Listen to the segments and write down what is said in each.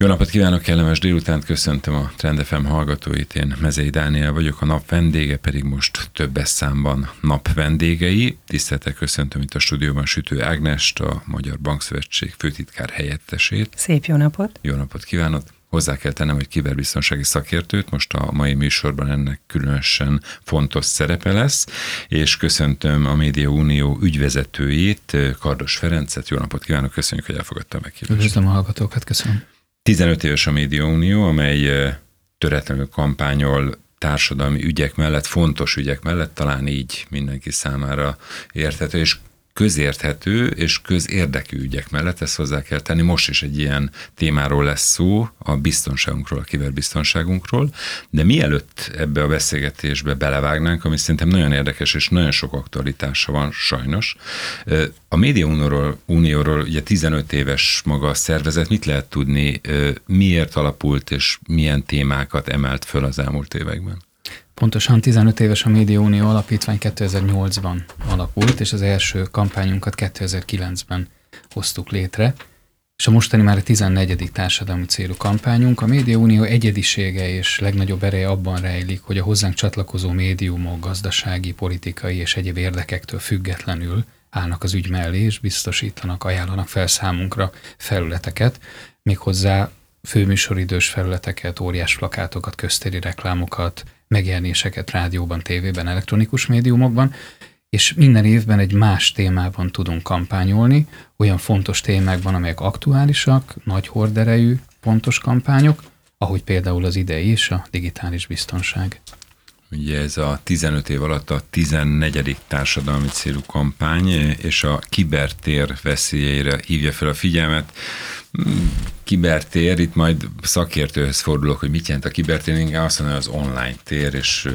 Jó napot kívánok, kellemes délutánt, köszöntöm a Trend FM hallgatóit, én Mezei Dániel vagyok, a nap vendége pedig most többes számban nap vendégei. Tisztelettel köszöntöm itt a stúdióban Sütő Ágnest, a Magyar Bankszövetség főtitkár helyettesét. Szép jó napot! Jó napot kívánok! Hozzá kell tennem, hogy kiberbiztonsági szakértőt, most a mai műsorban ennek különösen fontos szerepe lesz, és köszöntöm a Média Unió ügyvezetőjét, Kardos Ferencet. Jó napot kívánok, köszönjük, hogy elfogadta a meghívást. Üdvözlöm a hallgatókat, köszönöm. 15 éves a Média Unió, amely töretlenül kampányol társadalmi ügyek mellett, fontos ügyek mellett, talán így mindenki számára érthető, és közérthető és közérdekű ügyek mellett, ezt hozzá kell tenni. Most is egy ilyen témáról lesz szó, a biztonságunkról, a kiberbiztonságunkról, de mielőtt ebbe a beszélgetésbe belevágnánk, ami szerintem nagyon érdekes és nagyon sok aktualitása van sajnos. A Média Unióról ugye 15 éves maga a szervezet, mit lehet tudni, miért alapult és milyen témákat emelt föl az elmúlt években? Pontosan 15 éves a Média Unió Alapítvány 2008-ban alapult, és az első kampányunkat 2009-ben hoztuk létre, és a mostani már a 14. társadalmi célú kampányunk. A Média Unió egyedisége és legnagyobb ereje abban rejlik, hogy a hozzánk csatlakozó médiumok gazdasági, politikai és egyéb érdekektől függetlenül állnak az ügy mellé, és biztosítanak, ajánlanak fel számunkra felületeket, méghozzá főműsoridős felületeket, óriás plakátokat, köztéri reklámokat, megjelenéseket rádióban, tévében, elektronikus médiumokban, és minden évben egy más témában tudunk kampányolni, olyan fontos témákban, amelyek aktuálisak, nagy horderejű, fontos kampányok, ahogy például az idei is, a digitális biztonság. Ugye ez a 15 év alatt a 14. társadalmi célú kampány, és a kibertér veszélyeire hívja fel a figyelmet. Kibertér, itt majd szakértőhöz fordulok, hogy mit jelent a kibertér, inkább azt mondja, az online tér, és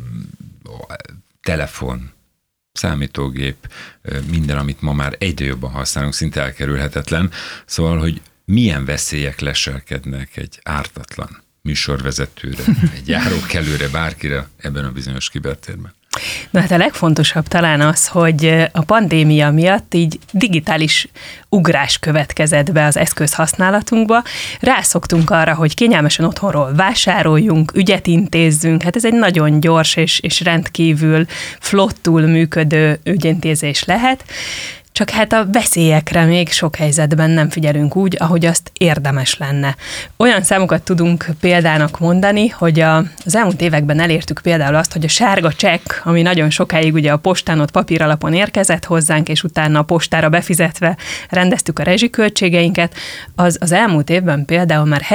telefon, számítógép, minden, amit ma már egyre jobban használunk, szinte elkerülhetetlen. Szóval, hogy milyen veszélyek leselkednek egy ártatlan műsorvezetőre, egy járókelőre, bárkire ebben a bizonyos kibertérben. Na hát a legfontosabb talán az, hogy a pandémia miatt így digitális ugrás következett be az eszközhasználatunkba. Rászoktunk arra, hogy kényelmesen otthonról vásároljunk, ügyet intézzünk. Hát ez egy nagyon gyors és rendkívül flottul működő ügyintézés lehet. Csak hát a veszélyekre még sok helyzetben nem figyelünk úgy, ahogy azt érdemes lenne. Olyan számokat tudunk példának mondani, hogy az elmúlt években elértük például azt, hogy a sárga csekk, ami nagyon sokáig ugye a postán ott papíralapon érkezett hozzánk, és utána a postára befizetve rendeztük a rezsiköltségeinket, az elmúlt évben például már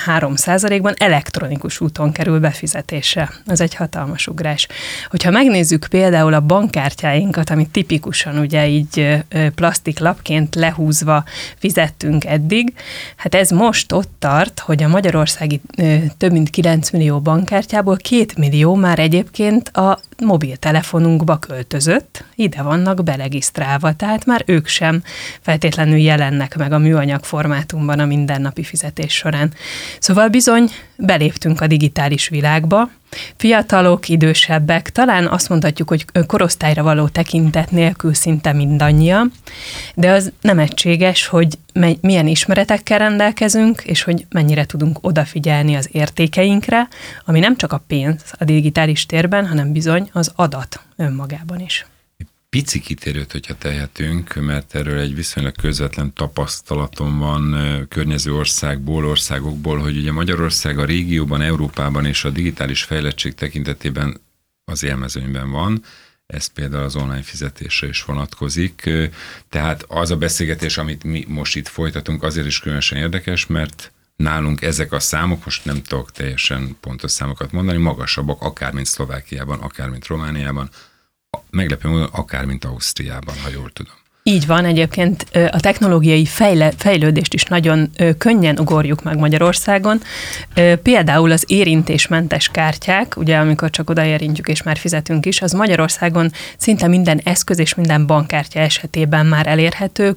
73%-ban elektronikus úton kerül befizetésre. Ez egy hatalmas ugrás. Hogyha megnézzük például a bankkártyáinkat, amit tipikusan ugye így plastiklapként lehúzva fizettünk eddig. Hát ez most ott tart, hogy a magyarországi több mint 9 millió bankkártyából 2 millió már egyébként a mobiltelefonunkba költözött, ide vannak beregisztrálva, tehát már ők sem feltétlenül jelennek meg a műanyag formátumban a mindennapi fizetés során. Szóval bizony beléptünk a digitális világba, fiatalok, idősebbek, talán azt mondhatjuk, hogy korosztályra való tekintet nélkül szinte mindannyian, de az nem egységes, hogy milyen ismeretekkel rendelkezünk, és hogy mennyire tudunk odafigyelni az értékeinkre, ami nem csak a pénz a digitális térben, hanem bizony az adat önmagában is. Pici kitérőt, hogyha tehetünk, mert erről egy viszonylag közvetlen tapasztalatom van környező országokból, hogy ugye Magyarország a régióban, Európában és a digitális fejlettség tekintetében az élmezőnyben van. Ez például az online fizetésre is vonatkozik. Tehát az a beszélgetés, amit mi most itt folytatunk, azért is különösen érdekes, mert nálunk ezek a számok, most nem tudok teljesen pontos számokat mondani, magasabbak, akár mint Szlovákiában, akár mint Romániában, meglepő módon akár mint Ausztriában, ha jól tudom. Így van, egyébként a technológiai fejlődést is nagyon könnyen ugorjuk meg Magyarországon. Például az érintésmentes kártyák, ugye amikor csak odaérintjük és már fizetünk is, az Magyarországon szinte minden eszköz és minden bankkártya esetében már elérhető,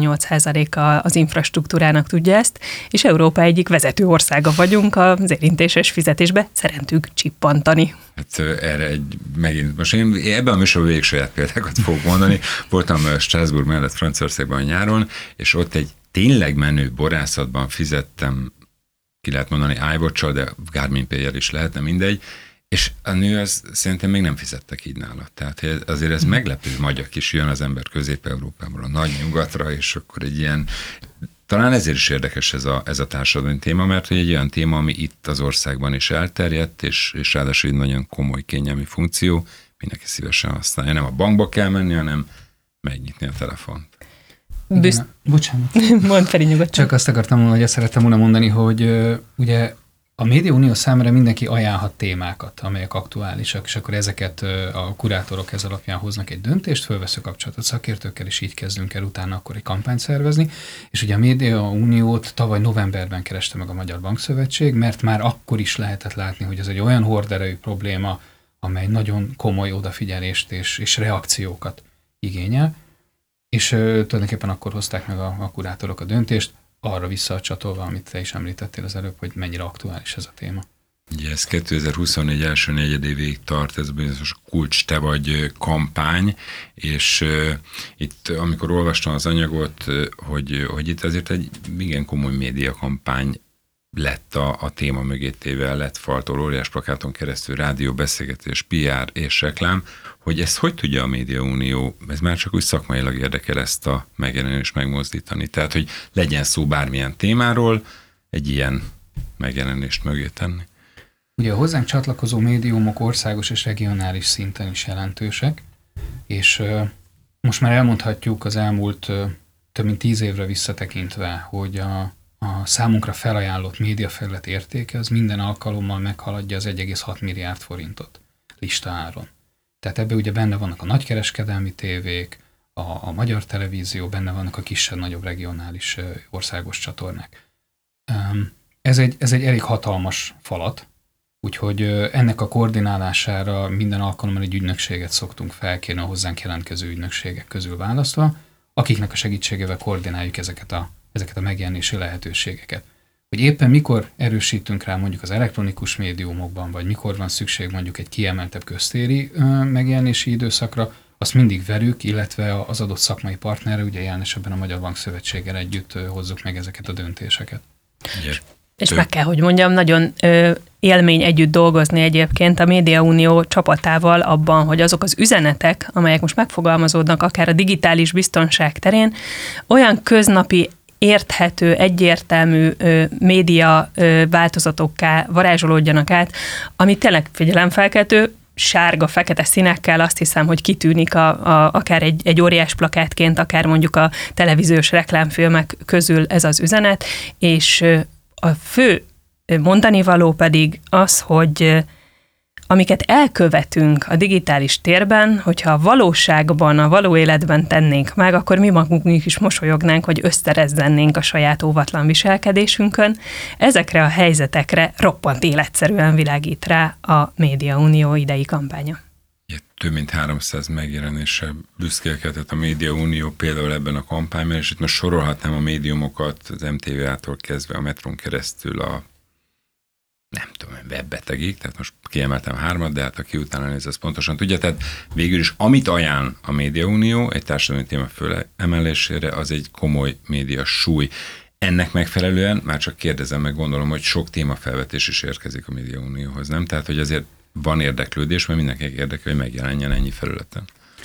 98%-a az infrastruktúrának tudja ezt, és Európa egyik vezető országa vagyunk az érintéses fizetésbe, szerintük csippantani. Hát erre megint, most én ebben a műsorban végig saját példákat fogok mondani. Voltam Strasbourg mellett Franciaországban nyáron, és ott egy tényleg menő borászatban fizettem ki lehet mondani iWatch-sal, de Garmin Pay-jel is lehetne, mindegy, és a nő az szerintem még nem fizettek így nála. Tehát azért ez meglepő, hogy magyar is jön az ember Közép-Európából a nagy nyugatra, és akkor egy ilyen, talán ezért is érdekes ez a társadalmi téma, mert hogy egy olyan téma, ami itt az országban is elterjedt, és ráadásul egy nagyon komoly kényelmi funkció, mindenki szívesen használja. Nem a bankba kell menni, hanem megnyitni a telefont. Bocsánat. Mondd Feri nyugodtan. Csak azt akartam volna, hogy azt szerettem volna mondani, hogy ugye a Médiaunió számára mindenki ajánlhat témákat, amelyek aktuálisak, és akkor ezeket a kurátorok ez alapján hoznak egy döntést, fölveszünk kapcsolatot szakértőkkel, és így kezdünk el utána akkor egy kampányt szervezni. És ugye a Médiauniót tavaly novemberben kereste meg a Magyar Bankszövetség, mert már akkor is lehetett látni, hogy ez egy olyan horderejű probléma, amely nagyon komoly odafigyelést és reakciókat igényel. És tulajdonképpen akkor hozták meg a kurátorok a döntést, arra visszacsatolva, amit te is említettél az előbb, hogy mennyire aktuális ez a téma. Ugye ez 2024 első negyedévéig tart, ez bizonyos kulcs te vagy kampány, és itt amikor olvastam az anyagot, hogy itt azért egy igen komoly médiakampány lett a téma mögé téve, lett faltól, óriás plakáton keresztül, rádió, beszélgetés, PR és reklám, hogy ezt hogy tudja a Médiaunió, ez már csak úgy szakmailag érdekel ezt a megjelenést megmozdítani. Tehát, hogy legyen szó bármilyen témáról, egy ilyen megjelenést mögé tenni. Ugye a hozzánk csatlakozó médiumok országos és regionális szinten is jelentősek, és most már elmondhatjuk az elmúlt több mint 10 évre visszatekintve, hogy a számunkra felajánlott médiafelület értéke az minden alkalommal meghaladja az 1,6 milliárd forintot listaáron. Tehát ebben ugye benne vannak a nagykereskedelmi tévék, a magyar televízió, benne vannak a kisebb-nagyobb regionális országos csatornák. Ez egy elég hatalmas falat, úgyhogy ennek a koordinálására minden alkalommal egy ügynökséget szoktunk felkérni a hozzánk jelentkező ügynökségek közül választva, akiknek a segítségével koordináljuk ezeket a megjelenési lehetőségeket. Hogy éppen mikor erősítünk rá mondjuk az elektronikus médiumokban, vagy mikor van szükség mondjuk egy kiemeltebb köztéri megjelenési időszakra, azt mindig velük, illetve az adott szakmai partnerre, ugye jelen esetben a Magyar Bankszövetséggel együtt hozzuk meg ezeket a döntéseket. És meg kell, hogy mondjam, nagyon élmény együtt dolgozni egyébként a Médiaunió csapatával abban, hogy azok az üzenetek, amelyek most megfogalmazódnak akár a digitális biztonság terén, olyan köznapi, érthető, egyértelmű média változatokká varázsolódjanak át, ami tényleg figyelemfelkeltő, sárga-fekete színekkel azt hiszem, hogy kitűnik akár egy óriás plakátként, akár mondjuk a televíziós reklámfilmek közül ez az üzenet, és a fő mondanivaló pedig az, hogy amiket elkövetünk a digitális térben, hogyha a valóságban, a való életben tennénk meg, akkor mi magunk is mosolyognánk, hogy öszterezzennénk a saját óvatlan viselkedésünkön. Ezekre a helyzetekre roppant életszerűen világít rá a Médiaunió idei kampánya. Több mint 300 megjelenéssel büszkélkedett a Médiaunió például ebben a kampányban, és itt most sorolhatnám a médiumokat, az MTV-tól kezdve a Metron keresztül a nem tudom, webbetegig, tehát most kiemeltem 3, de hát aki utána néz, az pontosan tudja. Tehát végül is, amit ajánl a Médiaunió egy társadalmi téma fölemelésére, az egy komoly média súly. Ennek megfelelően, már csak kérdezem meg, gondolom, hogy sok témafelvetés is érkezik a Médiaunióhoz, nem? Tehát, hogy azért van érdeklődés, mert mindenkinek érdekel, hogy megjelenjen ennyi felületen.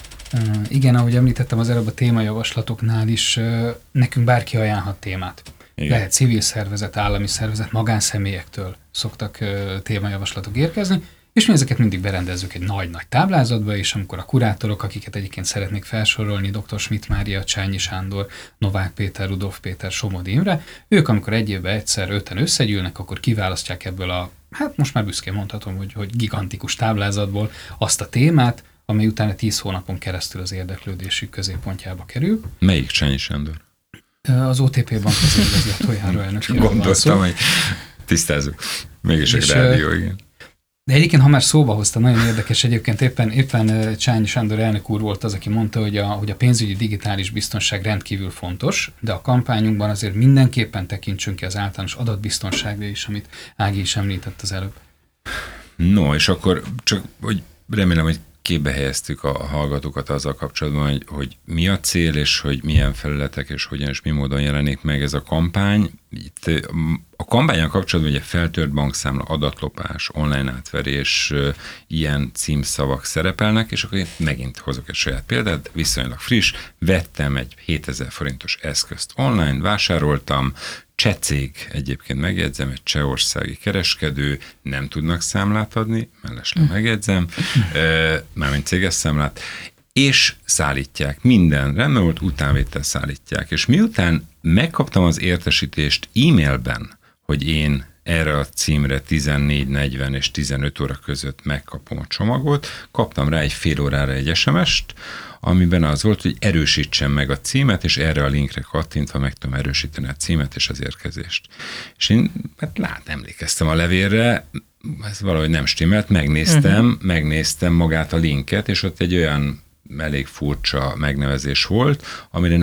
Igen, ahogy említettem az előbb a témajavaslatoknál is, nekünk bárki ajánlhat témát. Igen. Lehet civil szervezet, állami szervezet, magánszemélyektől szoktak témajavaslatok érkezni, és mi ezeket mindig berendezzük egy nagy-nagy táblázatba, és amikor a kurátorok, akiket egyébként szeretnék felsorolni, dr. Schmidt Mária, Csányi Sándor, Novák Péter, Rudolf Péter, Somodi Imre, ők amikor egy évben egyszer 5-en összegyűlnek, akkor kiválasztják ebből hát most már büszkén mondhatom, hogy gigantikus táblázatból azt a témát, amely utána 10 hónapon keresztül az érdeklődésük középpontjába kerül. Melyik Csányi Sándor? Az OTP Bank vezérigazgatójáról elnökéről. Gondoltam, hogy tisztázzuk. Mégis egy rádió, igen. De egyébként, ha már szóba hozta, nagyon érdekes egyébként, éppen Csányi Sándor elnök úr volt az, aki mondta, hogy a pénzügyi digitális biztonság rendkívül fontos, de a kampányunkban azért mindenképpen tekintsünk ki az általános adatbiztonságra is, amit Ági is említett az előbb. No, és akkor csak, hogy remélem, hogy képbe helyeztük a hallgatókat azzal kapcsolatban, hogy mi a cél, és hogy milyen felületek, és hogyan és mi módon jelenik meg ez a kampány. Itt a kampányon kapcsolatban ugye feltört bankszámla, adatlopás, online átverés, ilyen címszavak szerepelnek, és akkor én megint hozok egy saját példát, viszonylag friss, vettem egy 7000 forintos eszközt online, vásároltam, cseh cég, egyébként megjegyzem, egy csehországi kereskedő, nem tudnak számlát adni, mellesleg megjegyzem, mármint céges számlát, és szállítják. Minden rendben volt, utánvétel szállítják. És miután megkaptam az értesítést e-mailben, hogy én erre a címre 14:40 és 15 óra között megkapom a csomagot, kaptam rá egy fél órára egy SMS-t, amiben az volt, hogy erősítsem meg a címet, és erre a linkre kattintva meg tudom erősíteni a címet és az érkezést. És én emlékeztem a levélre, ez valahogy nem stimmelt, megnéztem magát a linket, és ott egy olyan elég furcsa megnevezés volt, amire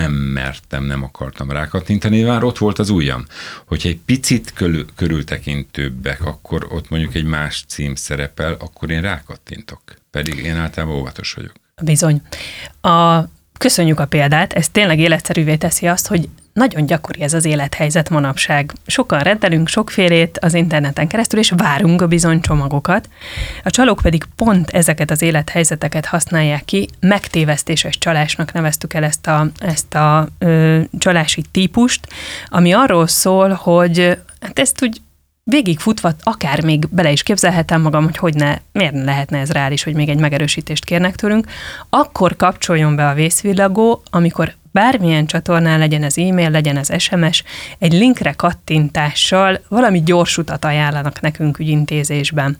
nem akartam rákattintani, már ott volt az ujjam. Hogyha egy picit körültekintőbbek, akkor ott mondjuk egy más cím szerepel, akkor én rákattintok. Pedig én általában óvatos vagyok. Bizony. Köszönjük a példát, ez tényleg életszerűvé teszi azt, hogy nagyon gyakori ez az élethelyzet manapság. Sokan rendelünk sokfélét az interneten keresztül, és várunk bizony csomagokat. A csalók pedig pont ezeket az élethelyzeteket használják ki, megtévesztéses csalásnak neveztük el ezt a csalási típust, ami arról szól, hogy hát ezt úgy végigfutva, akár még bele is képzelhetem magam, hogy miért ne lehetne ez reális, hogy még egy megerősítést kérnek tőlünk, akkor kapcsoljon be a vészvillagó, amikor bármilyen csatornán, legyen ez e-mail, legyen ez SMS, egy linkre kattintással valami gyors utat ajánlanak nekünk ügyintézésben.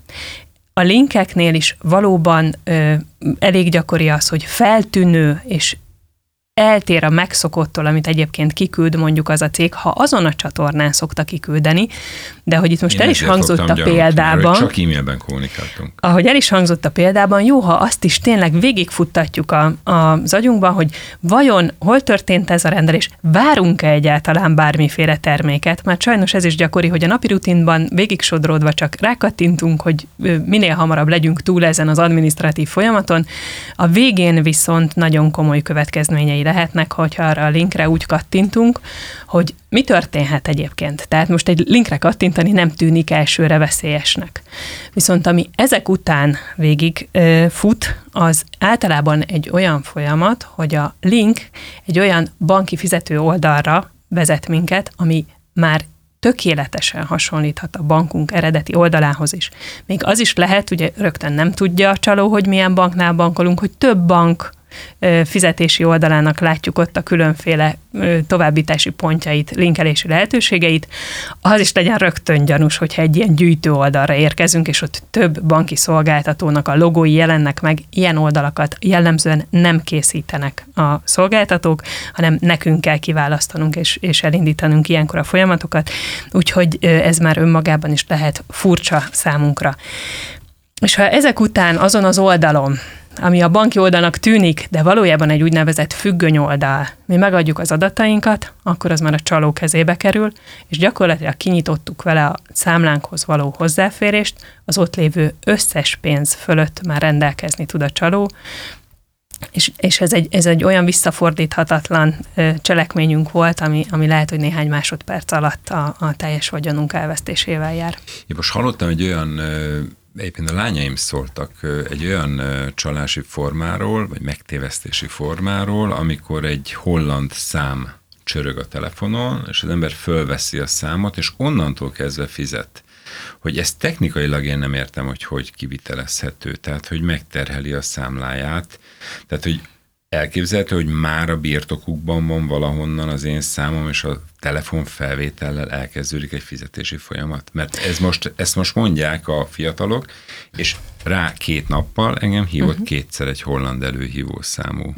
A linkeknél is valóban elég gyakori az, hogy feltűnő és eltér a megszokottól, amit egyébként kiküld mondjuk az a cég, ha azon a csatornán szokta kiküldeni, de hogy itt most el is hangzott a példában, csak e-mailben kommunikáltunk. Ahogy el is hangzott a példában, jó, ha azt is tényleg végigfuttatjuk az agyunkban, hogy vajon hol történt ez a rendelés, várunk-e egyáltalán bármiféle terméket, mert sajnos ez is gyakori, hogy a napi rutinban végigsodródva csak rákattintunk, hogy minél hamarabb legyünk túl ezen az adminisztratív folyamaton, a végén viszont nagyon komoly következményei lehetnek, hogyha arra a linkre úgy kattintunk, hogy mi történhet egyébként. Tehát most egy linkre kattintani nem tűnik elsőre veszélyesnek. Viszont ami ezek után végig fut, az általában egy olyan folyamat, hogy a link egy olyan banki fizető oldalra vezet minket, ami már tökéletesen hasonlíthat a bankunk eredeti oldalához is. Még az is lehet, ugye rögtön nem tudja a csaló, hogy milyen banknál bankolunk, hogy több bank fizetési oldalának látjuk ott a különféle továbbítási pontjait, linkelési lehetőségeit, az is legyen rögtön gyanús, hogyha egy ilyen gyűjtő oldalra érkezünk, és ott több banki szolgáltatónak a logói jelennek meg, ilyen oldalakat jellemzően nem készítenek a szolgáltatók, hanem nekünk kell kiválasztanunk és elindítanunk ilyenkor a folyamatokat, úgyhogy ez már önmagában is lehet furcsa számunkra. És ha ezek után azon az oldalon, ami a banki oldalnak tűnik, de valójában egy úgynevezett függöny oldal, mi megadjuk az adatainkat, akkor az már a csaló kezébe kerül, és gyakorlatilag kinyitottuk vele a számlánkhoz való hozzáférést, az ott lévő összes pénz fölött már rendelkezni tud a csaló, és ez egy olyan visszafordíthatatlan cselekményünk volt, ami lehet, hogy néhány másodperc alatt a teljes vagyonunk elvesztésével jár. Én most hallottam egy olyan, egyébként a lányaim szóltak egy olyan csalási formáról, vagy megtévesztési formáról, amikor egy holland szám csörög a telefonon, és az ember fölveszi a számot, és onnantól kezdve fizet. Hogy ezt technikailag én nem értem, hogy kivitelezhető, tehát hogy megterheli a számláját, tehát hogy elképzelhető, hogy már a birtokukban van valahonnan az én számom, és a telefon felvétellel elkezdődik egy fizetési folyamat. Mert ezt most mondják a fiatalok, és rá 2 nappal engem hívott kétszer egy holland előhívó számú.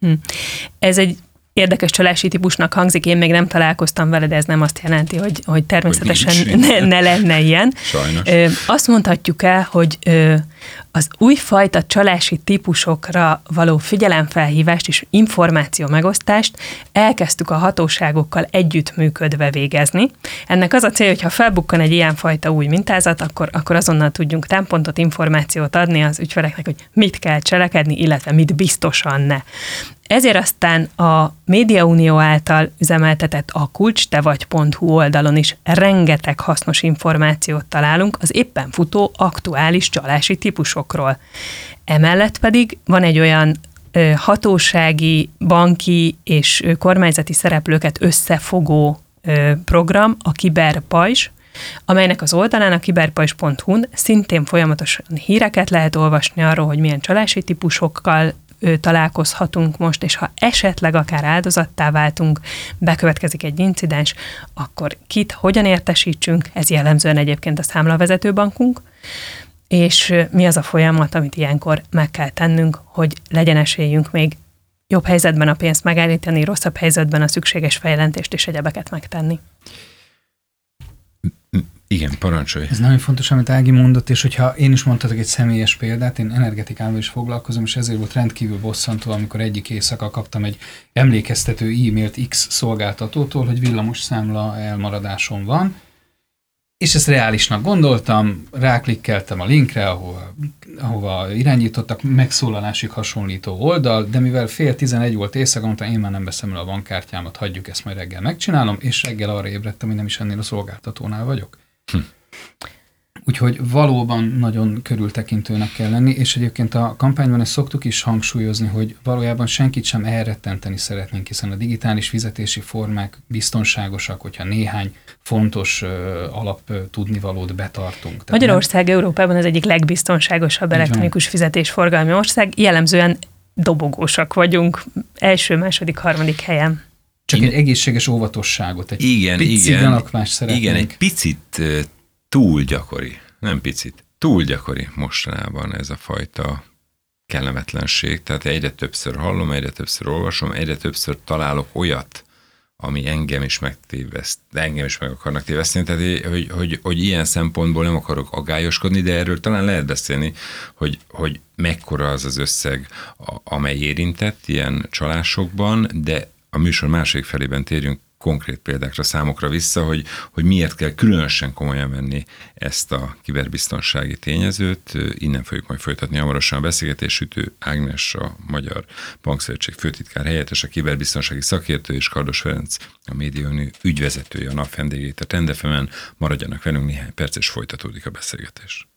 Ez egy érdekes csalási típusnak hangzik, én még nem találkoztam vele, de ez nem azt jelenti, hogy természetesen ne lenne ilyen. Sajnos. Azt mondhatjuk el, hogy Az újfajta csalási típusokra való figyelemfelhívást és információ megosztást elkezdtük a hatóságokkal együttműködve végezni. Ennek az a célja, hogy ha felbukkan egy ilyenfajta új mintázat, akkor azonnal tudjunk támpontot, információt adni az ügyfeleknek, hogy mit kell cselekedni, illetve mit biztosan ne. Ezért aztán a Médiaunió által üzemeltetett a kulcstevagy.hu oldalon is rengeteg hasznos információt találunk az éppen futó aktuális csalási típusokról. Emellett pedig van egy olyan hatósági, banki és kormányzati szereplőket összefogó program, a Kiberpajzs, amelynek az oldalán, a kiberpajzs.hu-n szintén folyamatosan híreket lehet olvasni arról, hogy milyen csalási típusokkal találkozhatunk most, és ha esetleg akár áldozattá váltunk, bekövetkezik egy incidens, akkor kit hogyan értesítsünk, ez jellemzően egyébként a számlavezetőbankunk, és mi az a folyamat, amit ilyenkor meg kell tennünk, hogy legyen esélyünk még jobb helyzetben a pénzt megállítani, rosszabb helyzetben a szükséges feljelentést és egyebeket megtenni. Igen, parancsolj. Ez nagyon fontos, amit Ági mondott, és hogyha én is mondhatok egy személyes példát, én energetikával is foglalkozom, és ezért volt rendkívül bosszantó, amikor egyik éjszaka kaptam egy emlékeztető e-mailt X szolgáltatótól, hogy villamosszámla elmaradásom van, és ezt reálisnak gondoltam, ráklikkeltem a linkre, ahova irányítottak, megszólalásig hasonlító oldal, de mivel 10:30 volt éjszaka, mondtam, én már nem veszem el a bankkártyámat, hagyjuk ezt, majd reggel megcsinálom, és reggel arra ébredtem, hogy nem is ennél a szolgáltatónál vagyok. Úgyhogy valóban nagyon körültekintőnek kell lenni, és egyébként a kampányban ezt szoktuk is hangsúlyozni, hogy valójában senkit sem elrettenteni szeretnénk, hiszen a digitális fizetési formák biztonságosak, hogyha néhány fontos alap tudnivalót betartunk. Tehát Magyarország Európában az egyik legbiztonságosabb elektronikus fizetésforgalmi ország, jellemzően dobogósak vagyunk, első, második, harmadik helyen. Csak egy egészséges óvatosságot, egy pici gyanakvást szeretnénk. Igen, egy picit túl gyakori, nem picit, túl gyakori mostanában ez a fajta kellemetlenség. Tehát egyre többször hallom, egyre többször olvasom, egyre többször találok olyat, ami engem is megtéveszt, de engem is meg akarnak téveszteni, tehát hogy ilyen szempontból nem akarok aggályoskodni, de erről talán lehet beszélni, hogy mekkora az az összeg, amely érintett ilyen csalásokban, de a műsor másik felében térjünk konkrét példákra, számokra vissza, hogy miért kell különösen komolyan venni ezt a kiberbiztonsági tényezőt. Innen fogjuk majd folytatni hamarosan a beszélgetést. Sütő Ágnes, a Magyar Bankszövetség főtitkár helyettes, a kiberbiztonsági szakértő, és Kardos Ferenc, a Médiaunió ügyvezetője, a nap vendégét a Trend FM-en. Maradjanak velünk néhány perc, és folytatódik a beszélgetés.